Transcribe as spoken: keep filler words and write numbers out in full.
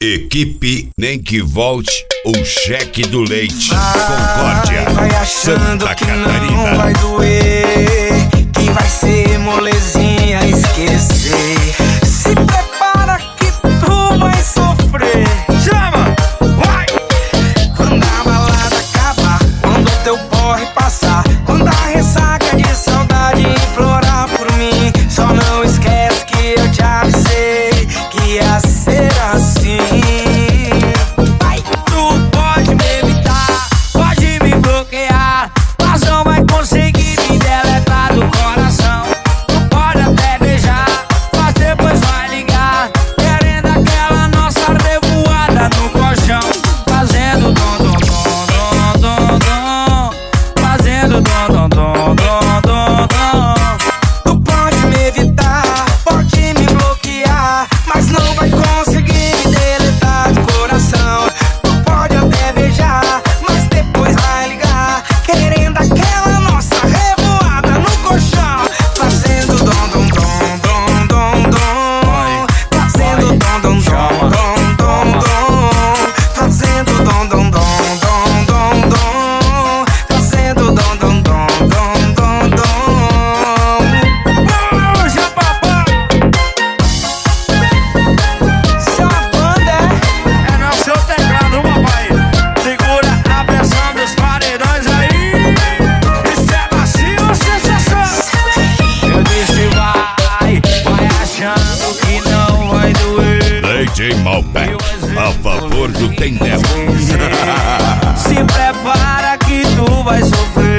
Equipe Nem Que Volte, o cheque do leite. Vai, Concórdia, vai achando Santa que Catarina. não vai doer, que vai ser molezinha esquecer. Se prepara que tu vai sofrer. Chama! Vai! Quando a balada acabar, quando o teu porre passar, quando a ressaca de saudade implorar por mim, só não esquece que eu te avisei que ia ser assim. Tu pode me evitar, pode me bloquear, mas não vai conseguir me deletar do coração. Tu pode até beijar, mas depois vai ligar, querendo aquela nossa revoada no colchão. Fazendo dom dom dom dom dom dom, fazendo dom dom dom dom dom dom, fazendo dom dom dom dom dom dom, fazendo dom dom dom. D J Malbec, a favor do Tendel. Se prepara que tu vai sofrer.